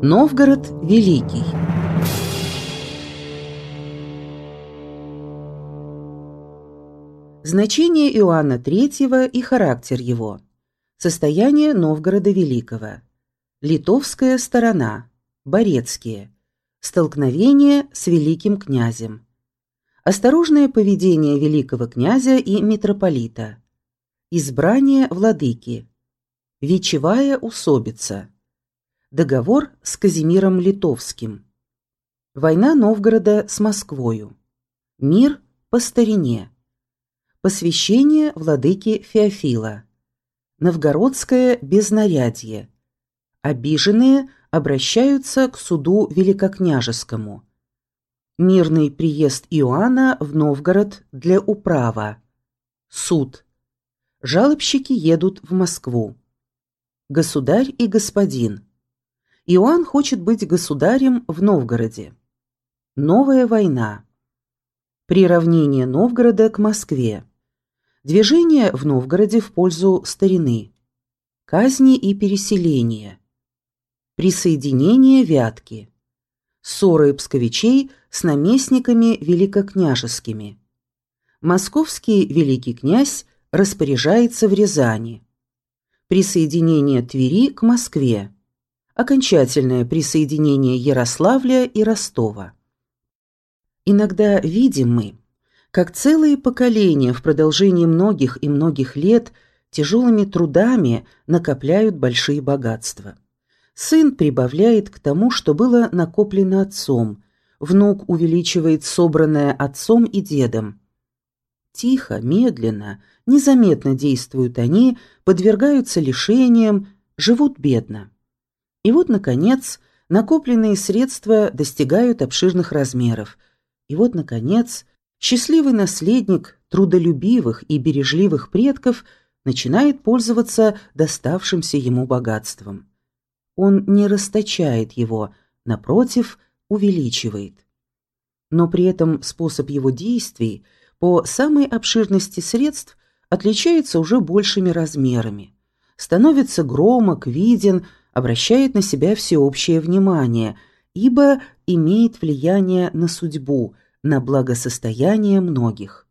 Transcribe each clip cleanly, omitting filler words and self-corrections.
Новгород Великий. Значение Иоанна III и характер его. Состояние Новгорода Великого. Литовская сторона. Борецкие. Столкновение с великим князем. Осторожное поведение великого князя и митрополита. Избрание владыки. Вечевая усобица. Договор с Казимиром Литовским. Война Новгорода с Москвою. Мир по старине. Посвящение владыки Феофила. Новгородское безнарядье. Обиженные обращаются к суду великокняжескому. Мирный приезд Иоанна в Новгород для управа. Суд. Жалобщики едут в Москву. Государь и господин. Иоанн хочет быть государем в Новгороде. Новая война. Приравнение Новгорода к Москве. Движение в Новгороде в пользу старины. Казни и переселения. Присоединение Вятки. Ссоры псковичей с наместниками великокняжескими. Московский великий князь распоряжается в Рязани. Присоединение Твери к Москве. Окончательное присоединение Ярославля и Ростова. Иногда видим мы, как целые поколения в продолжении многих и многих лет тяжелыми трудами накопляют большие богатства. Сын прибавляет к тому, что было накоплено отцом, внук увеличивает собранное отцом и дедом. Тихо, медленно, незаметно действуют они, подвергаются лишениям, живут бедно. И вот, наконец, накопленные средства достигают обширных размеров. И вот, наконец, счастливый наследник трудолюбивых и бережливых предков начинает пользоваться доставшимся ему богатством. Он не расточает его, напротив, увеличивает. Но при этом способ его действий по самой обширности средств отличается уже большими размерами, становится громок, виден, обращает на себя всеобщее внимание, ибо имеет влияние на судьбу, на благосостояние многих.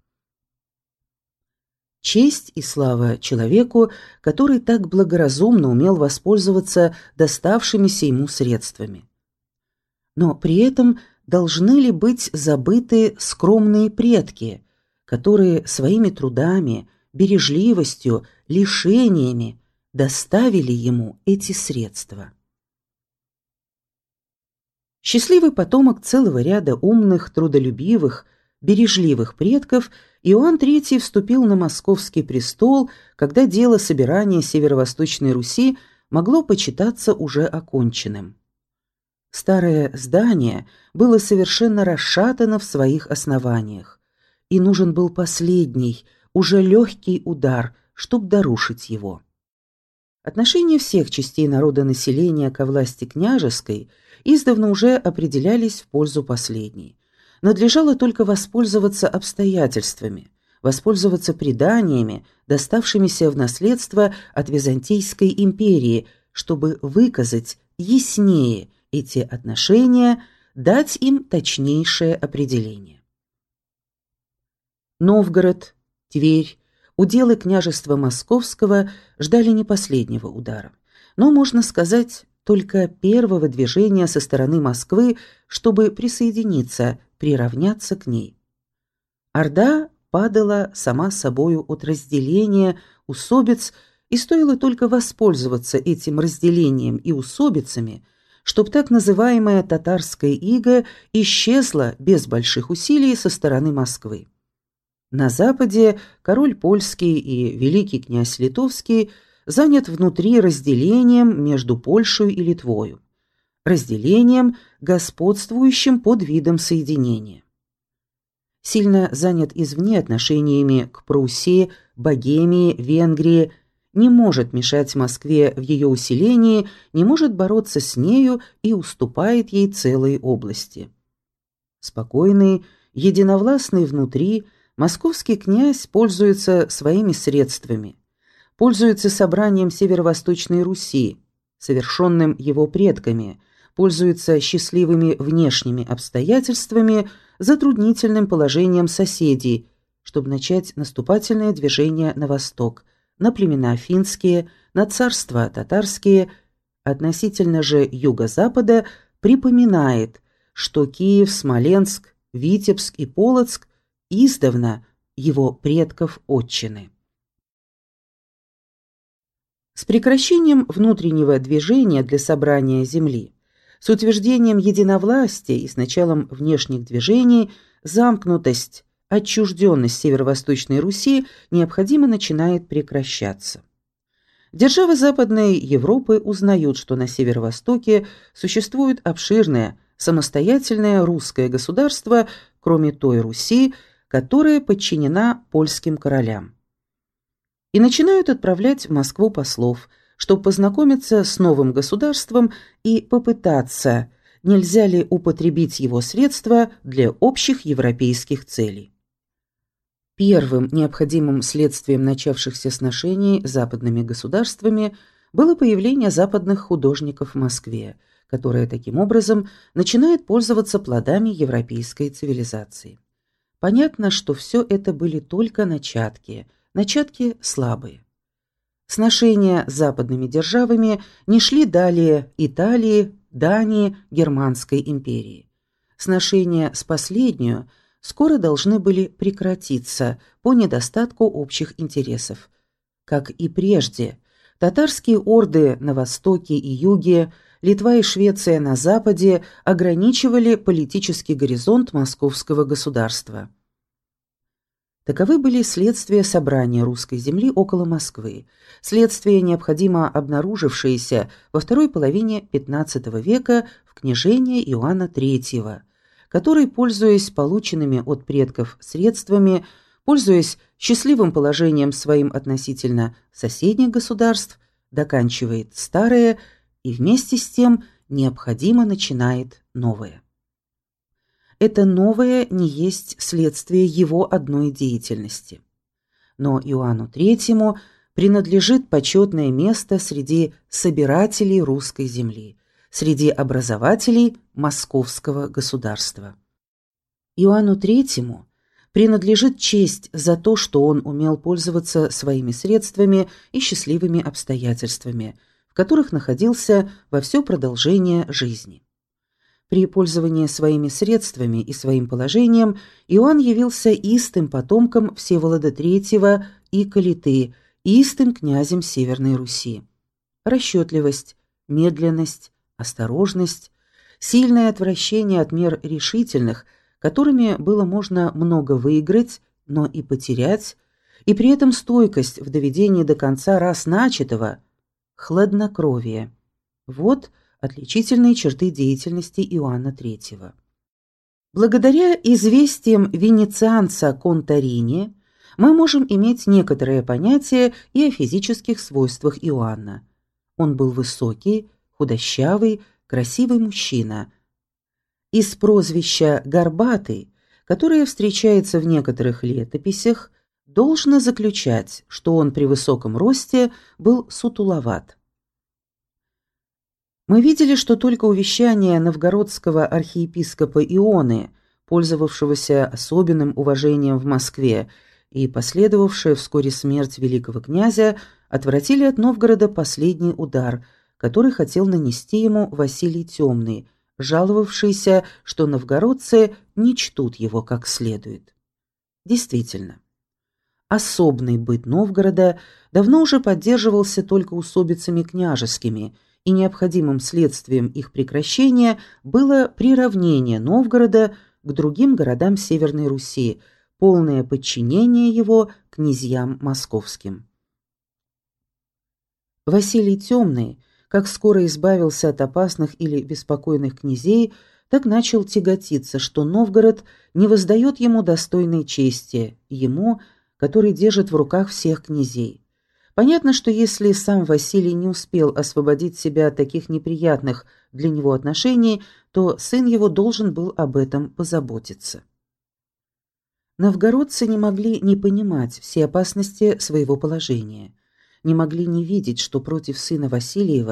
Честь и слава человеку, который так благоразумно умел воспользоваться доставшимися ему средствами. Но при этом должны ли быть забыты скромные предки, которые своими трудами, бережливостью, лишениями доставили ему эти средства? Счастливый потомок целого ряда умных, трудолюбивых, бережливых предков, Иоанн III вступил на московский престол, когда дело собирания Северо-Восточной Руси могло почитаться уже оконченным. Старое здание было совершенно расшатано в своих основаниях, и нужен был последний, уже легкий удар, чтобы дорушить его. Отношения всех частей народонаселения ко власти княжеской издавна уже определялись в пользу последней. Надлежало только воспользоваться обстоятельствами, воспользоваться преданиями, доставшимися в наследство от Византийской империи, чтобы выказать яснее эти отношения, дать им точнейшее определение. Новгород, Тверь, уделы княжества Московского ждали не последнего удара, но, можно сказать, только первого движения со стороны Москвы, чтобы присоединиться, приравняться к ней. Орда падала сама собою от разделения усобиц, и стоило только воспользоваться этим разделением и усобицами, чтобы так называемая татарская ига исчезла без больших усилий со стороны Москвы. На западе король польский и великий князь литовский занят внутри разделением между Польшей и Литвою, разделением, господствующим под видом соединения. Сильно занят извне отношениями к Пруссии, Богемии, Венгрии, не может мешать Москве в ее усилении, не может бороться с нею и уступает ей целые области. Спокойный, единовластный внутри, московский князь пользуется своими средствами, пользуется собранием Северо-Восточной Руси, совершенным его предками, пользуется счастливыми внешними обстоятельствами, затруднительным положением соседей, чтобы начать наступательное движение на восток, на племена финские, на царства татарские, относительно же юго-запада припоминает, что Киев, Смоленск, Витебск и Полоцк издавна его предков отчины. С прекращением внутреннего движения для собрания земли, с утверждением единовластия и с началом внешних движений замкнутость, отчужденность Северо-Восточной Руси необходимо начинает прекращаться. Державы Западной Европы узнают, что на северо-востоке существует обширное, самостоятельное русское государство, кроме той Руси, которая подчинена польским королям. И начинают отправлять в Москву послов, чтобы познакомиться с новым государством и попытаться, нельзя ли употребить его средства для общих европейских целей. Первым необходимым следствием начавшихся сношений с западными государствами было появление западных художников в Москве, которая таким образом начинает пользоваться плодами европейской цивилизации. Понятно, что все это были только начатки слабые. Сношения с западными державами не шли далее Италии, Дании, Германской империи. Сношения с последнюю скоро должны были прекратиться по недостатку общих интересов. Как и прежде, татарские орды на востоке и юге, Литва и Швеция на западе ограничивали политический горизонт московского государства. Таковы были следствия собрания русской земли около Москвы, следствия, необходимо обнаружившиеся во второй половине XV века в княжении Иоанна III, который, пользуясь полученными от предков средствами, пользуясь счастливым положением своим относительно соседних государств, доканчивает старое и вместе с тем необходимо начинает новое. Это новое не есть следствие его одной деятельности. Но Иоанну III принадлежит почетное место среди собирателей русской земли, среди образователей московского государства. Иоанну III принадлежит честь за то, что он умел пользоваться своими средствами и счастливыми обстоятельствами, в которых находился во все продолжение жизни. При пользовании своими средствами и своим положением Иоанн явился истым потомком Всеволода III и Калиты, истым князем Северной Руси. Расчетливость, медленность, осторожность, сильное отвращение от мер решительных, которыми было можно много выиграть, но и потерять, и при этом стойкость в доведении до конца раз начатого, хладнокровие. Вот отличительные черты деятельности Иоанна III. Благодаря известиям венецианца Конторини мы можем иметь некоторое понятие и о физических свойствах Иоанна. Он был высокий, худощавый, красивый мужчина. Из прозвища «горбатый», которое встречается в некоторых летописях, должно заключать, что он при высоком росте был сутуловат. Мы видели, что только увещание новгородского архиепископа Ионы, пользовавшегося особенным уважением в Москве, и последовавшая вскоре смерть великого князя, отвратили от Новгорода последний удар, который хотел нанести ему Василий Темный, жаловавшийся, что новгородцы не чтут его как следует. Действительно, особный быт Новгорода давно уже поддерживался только усобицами княжескими, и необходимым следствием их прекращения было приравнение Новгорода к другим городам Северной Руси, полное подчинение его князьям московским. Василий Темный, как скоро избавился от опасных или беспокойных князей, так начал тяготиться, что Новгород не воздает ему достойной чести, ему, который держит в руках всех князей. Понятно, что если сам Василий не успел освободить себя от таких неприятных для него отношений, то сын его должен был об этом позаботиться. Новгородцы не могли не понимать всей опасности своего положения, не могли не видеть, что против сына Васильева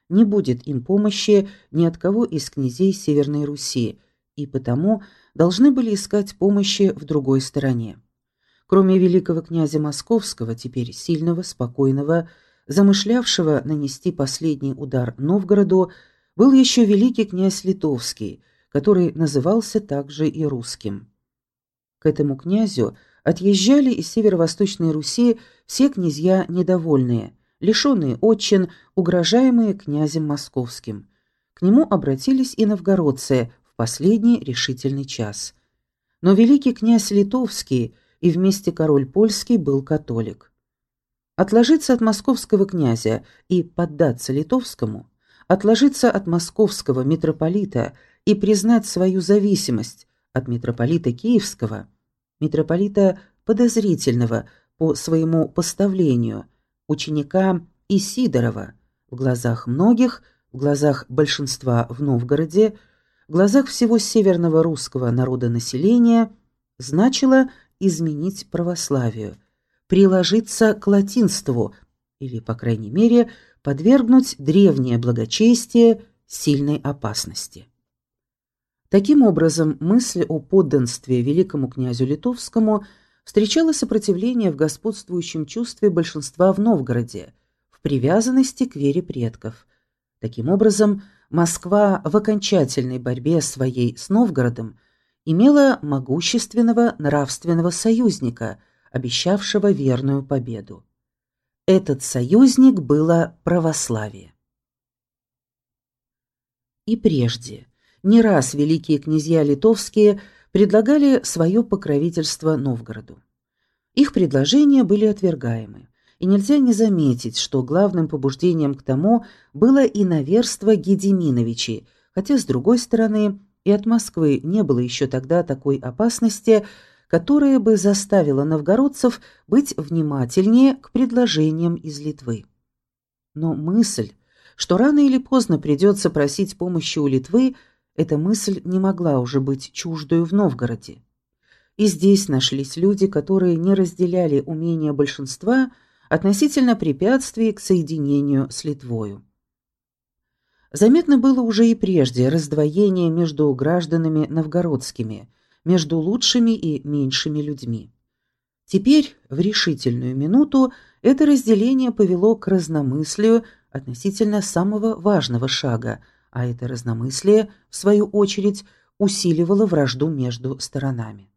не будет им помощи ни от кого из князей Северной Руси, и потому должны были искать помощи в другой стороне. Кроме великого князя Московского, теперь сильного, спокойного, замышлявшего нанести последний удар Новгороду, был еще великий князь Литовский, который назывался также и русским. К этому князю отъезжали из северо-восточной Руси все князья недовольные, лишенные отчин, угрожаемые князем Московским. К нему обратились и новгородцы в последний решительный час. Но великий князь Литовский и вместе король польский был католик. Отложиться от московского князя и поддаться литовскому, отложиться от московского митрополита и признать свою зависимость от митрополита Киевского, митрополита подозрительного по своему поставлению, ученика Исидорова, в глазах многих, в глазах большинства в Новгороде, в глазах всего северного русского народонаселения, значило изменить православию, приложиться к латинству или, по крайней мере, подвергнуть древнее благочестие сильной опасности. Таким образом, мысль о подданстве великому князю Литовскому встречала сопротивление в господствующем чувстве большинства в Новгороде, в привязанности к вере предков. Таким образом, Москва в окончательной борьбе своей с Новгородом имела могущественного нравственного союзника, обещавшего верную победу. Этот союзник было православие. И прежде не раз великие князья литовские предлагали свое покровительство Новгороду. Их предложения были отвергаемы, и нельзя не заметить, что главным побуждением к тому было иноверство Гедеминовичей, хотя, с другой стороны, и от Москвы не было еще тогда такой опасности, которая бы заставила новгородцев быть внимательнее к предложениям из Литвы. Но мысль, что рано или поздно придется просить помощи у Литвы, эта мысль не могла уже быть чуждою в Новгороде. И здесь нашлись люди, которые не разделяли умения большинства относительно препятствий к соединению с Литвою. Заметно было уже и прежде раздвоение между гражданами новгородскими, между лучшими и меньшими людьми. Теперь, в решительную минуту, это разделение повело к разномыслию относительно самого важного шага, а это разномыслие, в свою очередь, усиливало вражду между сторонами.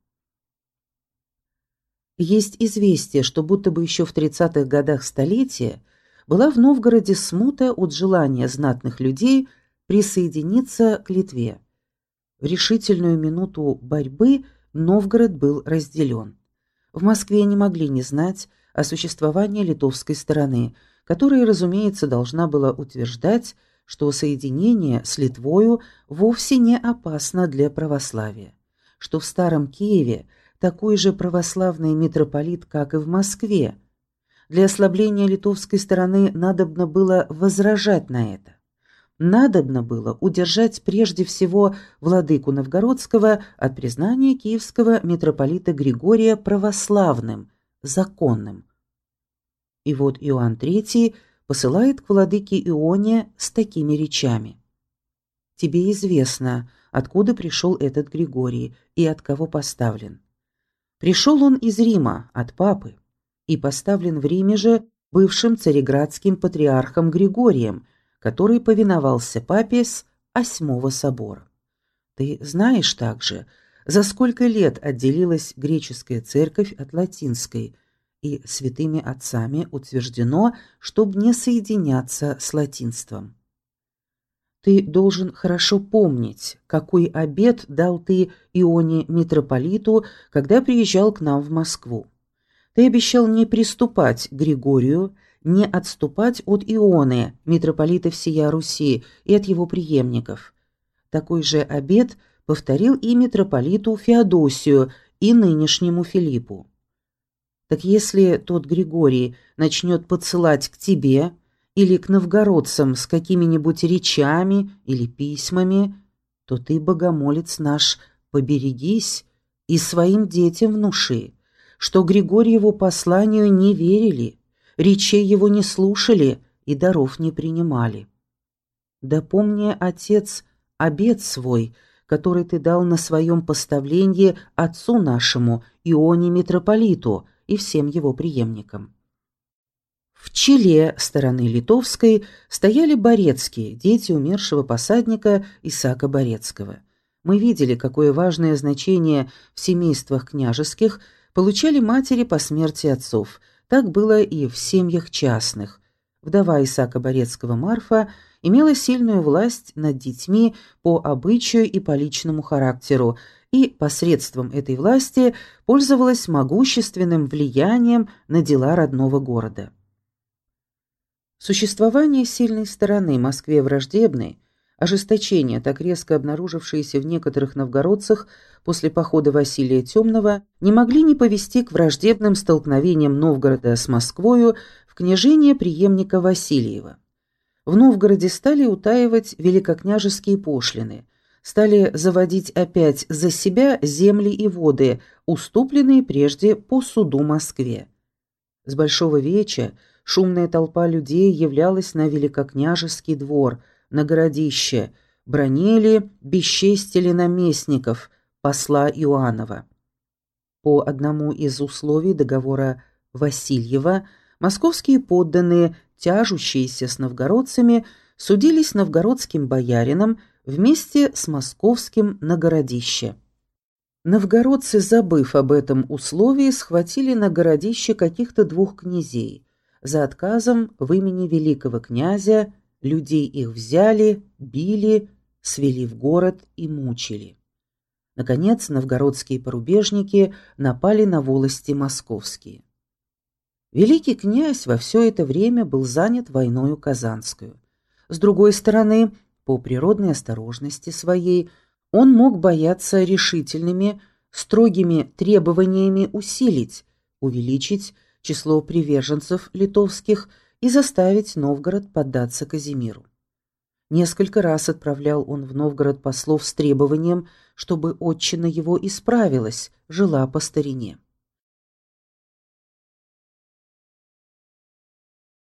Есть известие, что будто бы еще в 30-х годах столетия была в Новгороде смута от желания знатных людей присоединиться к Литве. В решительную минуту борьбы Новгород был разделен. В Москве не могли не знать о существовании литовской стороны, которая, разумеется, должна была утверждать, что соединение с Литвою вовсе не опасно для православия, что в Старом Киеве такой же православный митрополит, как и в Москве. Для ослабления литовской стороны надобно было возражать на это. Надобно было удержать прежде всего владыку Новгородского от признания киевского митрополита Григория православным, законным. И вот Иоанн III посылает к владыке Ионе с такими речами: «Тебе известно, откуда пришел этот Григорий и от кого поставлен. Пришел он из Рима, от папы, и поставлен в Риме же бывшим цареградским патриархом Григорием, который повиновался папе с Осьмого собора. Ты знаешь также, за сколько лет отделилась греческая церковь от латинской, и святыми отцами утверждено, чтобы не соединяться с латинством. Ты должен хорошо помнить, какой обет дал ты Ионе митрополиту, когда приезжал к нам в Москву. Ты обещал не приступать к Григорию, не отступать от Ионы, митрополита всея Руси, и от его преемников. Такой же обет повторил и митрополиту Феодосию, и нынешнему Филиппу. Так если тот Григорий начнет подсылать к тебе или к новгородцам с какими-нибудь речами или письмами, то ты, богомолец наш, поберегись и своим детям внуши, что Григорьеву посланию не верили, речей его не слушали и даров не принимали. Да помни, отец, обет свой, который ты дал на своем поставлении отцу нашему, Ионе митрополиту и всем его преемникам». В челе стороны литовской стояли Борецкие, дети умершего посадника Исаака Борецкого. Мы видели, какое важное значение в семействах княжеских получали матери по смерти отцов. Так было и в семьях частных. Вдова Исаака Борецкого Марфа имела сильную власть над детьми по обычаю и по личному характеру, и посредством этой власти пользовалась могущественным влиянием на дела родного города. Существование сильной стороны Москве враждебной, ожесточение, так резко обнаружившееся в некоторых новгородцах после похода Василия Темного, не могли не повести к враждебным столкновениям Новгорода с Москвою в княжение преемника Васильева. В Новгороде стали утаивать великокняжеские пошлины, стали заводить опять за себя земли и воды, уступленные прежде по суду Москве. С Большого Веча шумная толпа людей являлась на великокняжеский двор, на городище, бранили, бесчестили наместников, посла Иоаннова. По одному из условий договора Васильева московские подданные, тяжущиеся с новгородцами, судились новгородским боярином вместе с московским на городище. Новгородцы, забыв об этом условии, схватили на городище каких-то двух князей. За отказом в имени великого князя людей их взяли, били, свели в город и мучили. Наконец, новгородские порубежники напали на волости московские. Великий князь во все это время был занят войною Казанскую. С другой стороны, по природной осторожности своей, он мог бояться решительными, строгими требованиями усилить, увеличить число приверженцев литовских и заставить Новгород поддаться Казимиру. Несколько раз отправлял он в Новгород послов с требованием, чтобы отчина его исправилась, жила по старине.